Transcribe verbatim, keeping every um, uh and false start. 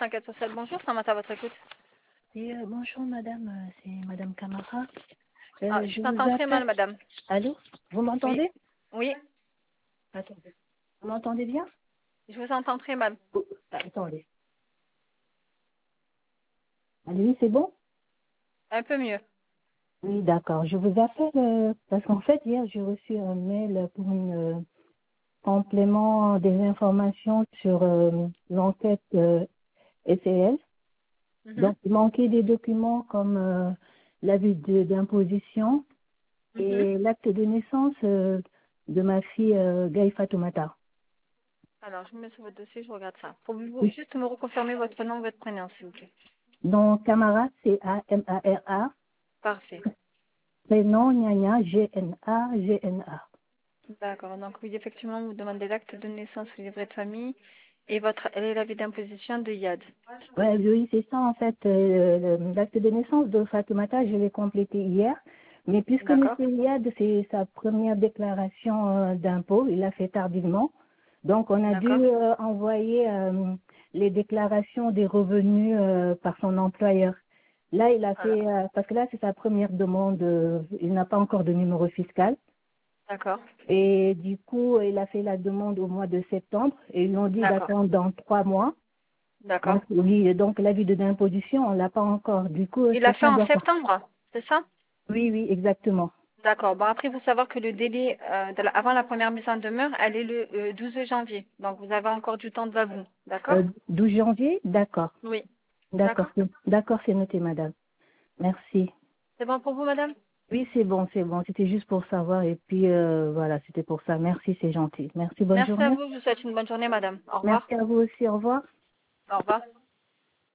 cent quatre sur sept, bonjour, ça m'a à votre écoute. Et, euh, bonjour madame, euh, c'est madame Camara. Euh, Ah, je je vous vous entends très mal, appelle. madame. Allô? Vous Oui, m'entendez? oui, Attendez. Vous m'entendez bien? je vous entends très mal. Oh, ah, attendez. Allez, c'est bon? Un peu mieux. Oui, d'accord. Je vous appelle euh, parce qu'en fait, hier, j'ai reçu un mail pour une euh, complément des informations sur euh, l'enquête euh, S C L. Mhm, Donc, il manquait des documents comme euh, l'avis de- d'imposition mhm. et l'acte de naissance euh, de ma fille euh, Gaï Fatoumata. Alors, je me mets sur votre dossier, je regarde ça. Pouvez-vous juste me reconfirmer votre nom, votre prénom, s'il vous plaît? Donc, Camara, C A M A R A. Parfait. Prénom, Gnagna, G N A, G N A. D'accord. Donc, oui, effectivement, vous demandez l'acte de naissance, le livret de famille et votre et l'avis d'imposition de Yad. Ouais, oui, c'est ça, en fait. Euh, le- L'acte de naissance de Fatoumata, je l'ai complété hier. Mais puisque M. D'accord. Yad, c'est sa première déclaration euh, d'impôt, il l'a fait tardivement. Donc, on a dû D'accord. euh, envoyer euh, les déclarations des revenus euh, par son employeur. Là, il a Alors, fait, euh, parce que là, c'est sa première demande, euh, il n'a pas encore de numéro fiscal. d'accord. Et du coup, il a fait la demande au mois de septembre et ils lui ont dit D'accord. d'attendre dans trois mois. D'accord. Donc, oui, donc l'avis de d'imposition, on l'a pas encore. Du coup, Il l'a fait chacun en doit faire. septembre, c'est ça? Oui, oui, exactement. D'accord. Bon, après, il faut savoir que le délai euh, de la- avant la première mise en demeure, elle est le euh, douze janvier. Donc, vous avez encore du temps devant vous. D'accord? Euh, douze janvier, d'accord. Oui. D'accord, D'accord? c'est- d'accord, c'est noté, madame. Merci. C'est bon pour vous, madame? Oui, c'est bon, c'est bon. C'était juste pour savoir. Et puis, euh, voilà, c'était pour ça. Merci, c'est gentil. Merci, bonne Merci à journée. vous. Je vous souhaite une bonne journée, madame. Au revoir. Merci à vous aussi. Au revoir. Au revoir.